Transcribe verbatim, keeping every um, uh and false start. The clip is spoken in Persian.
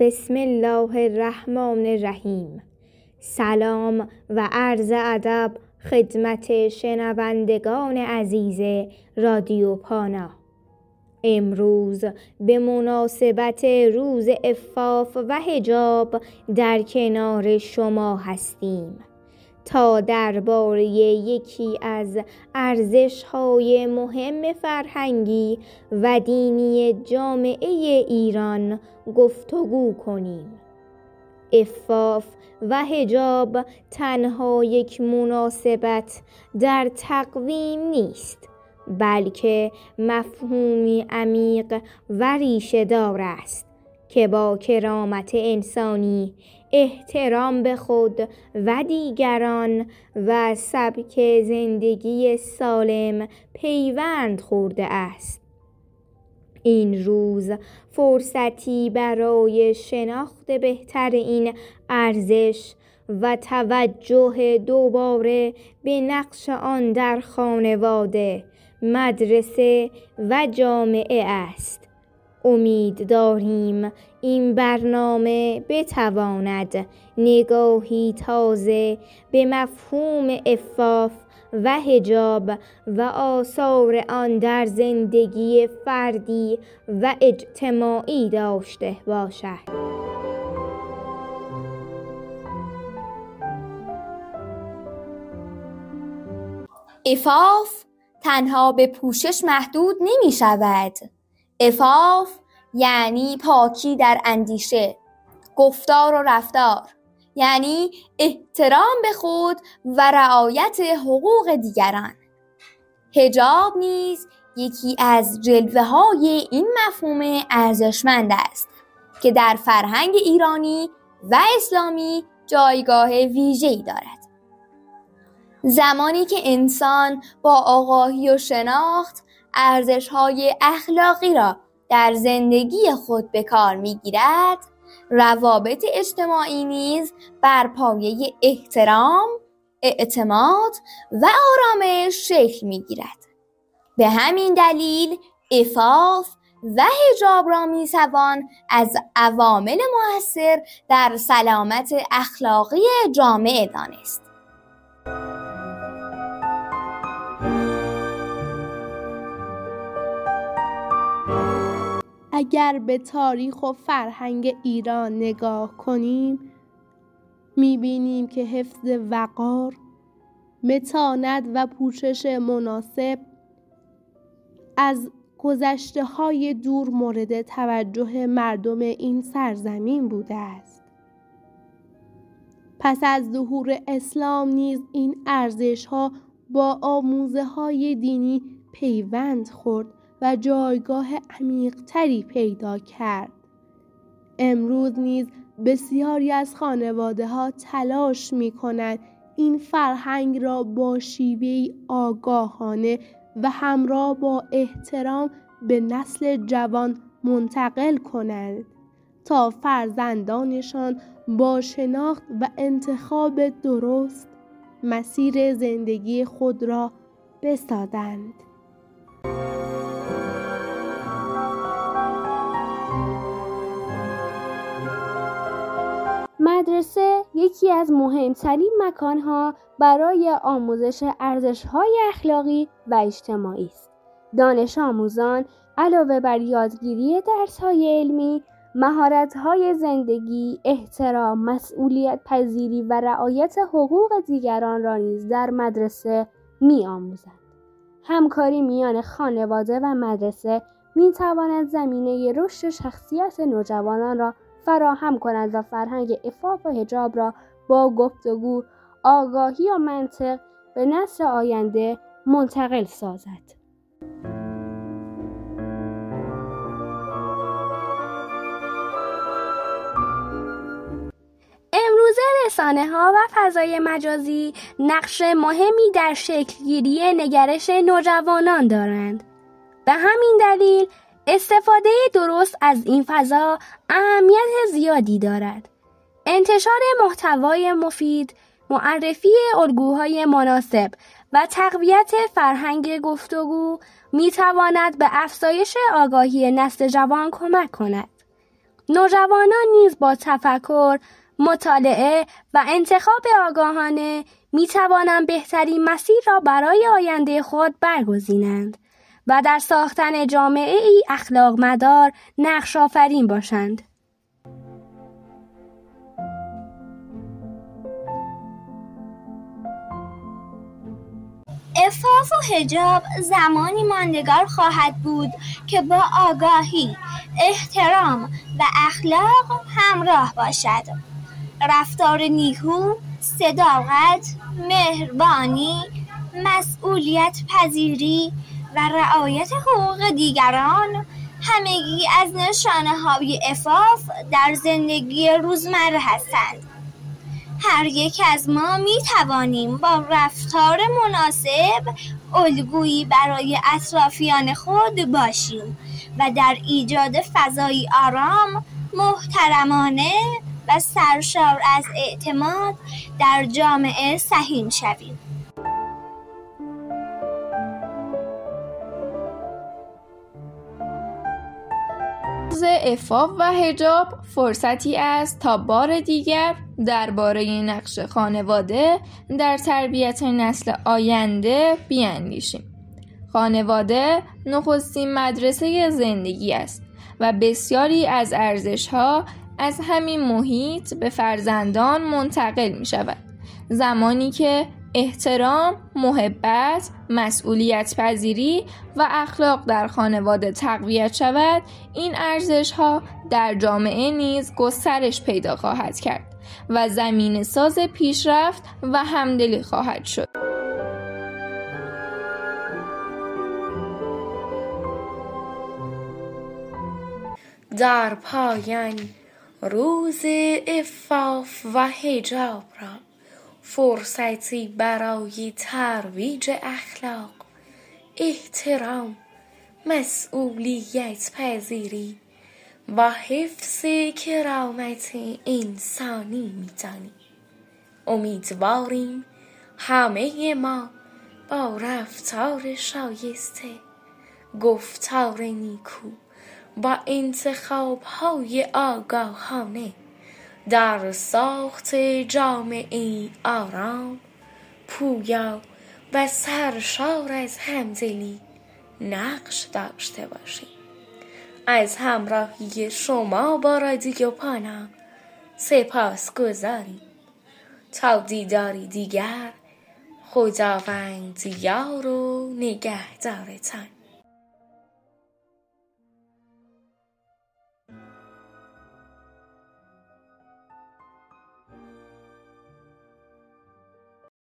بسم الله الرحمن الرحیم. سلام و عرض ادب خدمت شنوندگان عزیز رادیو پانا. امروز به مناسبت روز عفاف و حجاب در کنار شما هستیم تا درباره یکی از ارزش‌های مهم فرهنگی و دینی جامعه ایران گفتگو کنیم. عفاف و حجاب تنها یک مناسبت در تقویم نیست، بلکه مفهومی عمیق و ریشه دار است که با کرامت انسانی، احترام به خود و دیگران و سبک زندگی سالم پیوند خورده است. این روز فرصتی برای شناخت بهتر این ارزش و توجه دوباره به نقش آن در خانواده، مدرسه و جامعه است. امید داریم این برنامه بتواند نگاهی تازه به مفهوم عفاف و حجاب و آثار آن در زندگی فردی و اجتماعی داشته باشد. عفاف تنها به پوشش محدود نمی شود. عفاف یعنی پاکی در اندیشه، گفتار و رفتار، یعنی احترام به خود و رعایت حقوق دیگران. حجاب نیز یکی از جلوه‌های این مفهوم ارزشمند است که در فرهنگ ایرانی و اسلامی جایگاه ویژه‌ای دارد. زمانی که انسان با آگاهی و شناخت ارزش‌های اخلاقی را در زندگی خود به کار می‌گیرد، روابط اجتماعی نیز بر پایه احترام، اعتماد و آرامش شکل می‌گیرد. به همین دلیل عفاف و حجاب را می‌توان از عوامل مؤثر در سلامت اخلاقی جامعه دانست. اگر به تاریخ و فرهنگ ایران نگاه کنیم، می‌بینیم که حفظ وقار، متانت و پوشش مناسب از گذشته‌های دور مورد توجه مردم این سرزمین بوده است. پس از ظهور اسلام نیز این ارزش‌ها با آموزه‌های دینی پیوند خورد و جایگاه عمیق‌تری پیدا کرد. امروز نیز بسیاری از خانواده‌ها تلاش می‌کنند این فرهنگ را با شیوهی آگاهانه و همراه با احترام به نسل جوان منتقل کنند تا فرزندانشان با شناخت و انتخاب درست مسیر زندگی خود را بسازند. مدرسه یکی از مهمترین مکانها برای آموزش ارزش‌های اخلاقی و اجتماعی است. دانش آموزان علاوه بر یادگیری درس‌های علمی، مهارت‌های زندگی، احترام، مسئولیت پذیری و رعایت حقوق دیگران را نیز در مدرسه می‌آموزند. همکاری میان خانواده و مدرسه می‌تواند زمینه رشد شخصیت نوجوانان را فراهم کند و فرهنگ عفاف و حجاب را با گفتگو، آگاهی و منطق به نسل آینده منتقل سازد. امروزه رسانه‌ها و فضای مجازی نقش مهمی در شکل‌گیری نگرش نوجوانان دارند. به همین دلیل استفاده درست از این فضا اهمیت زیادی دارد. انتشار محتوای مفید، معرفی الگوهای مناسب و تقویت فرهنگ گفتگو می تواند به افزایش آگاهی نسل جوان کمک کند. نوجوانان نیز با تفکر، مطالعه و انتخاب آگاهانه می توانند بهترین مسیر را برای آینده خود برگزینند و در ساختن جامعه ای اخلاق مدار نقش آفرین باشند. عفاف و حجاب زمانی ماندگار خواهد بود که با آگاهی، احترام و اخلاق همراه باشد. رفتار نیکو، صداقت، مهربانی، مسئولیت پذیری و رعایت حقوق دیگران همگی از نشانه‌های عفاف در زندگی روزمره هستند. هر یک از ما می توانیم با رفتار مناسب الگویی برای اطرافیان خود باشیم و در ایجاد فضایی آرام، محترمانه و سرشار از اعتماد در جامعه سهیم شویم. عفاف و حجاب فرصتی است تا بار دیگر درباره نقش خانواده در تربیت نسل آینده بیاندیشیم. خانواده نخستین مدرسه زندگی است و بسیاری از ارزش‌ها از همین محیط به فرزندان منتقل می شود. زمانی که احترام، محبت، مسئولیت پذیری و اخلاق در خانواده تقویت شود، این ارزش‌ها در جامعه نیز گسترش پیدا خواهد کرد و زمینه ساز پیشرفت و همدلی خواهد شد. در پایان روز عفاف و حجاب را فرصتی برای ترویج اخلاق، احترام، مسئولیت پذیری و حفظ کرامت انسانی می‌دانیم. امیدواریم همه ما با رفتار شایسته، گفتار نیکو با انتخاب‌های آگاهانه در ساخت جامعه آرام، پویا و سرشار از همدلی نقش داشته باشیم. از همراهی شما با رادیو پانا سپاس گذاریم. تا دیداری دیگر، خداوند یار و نگهدارتان.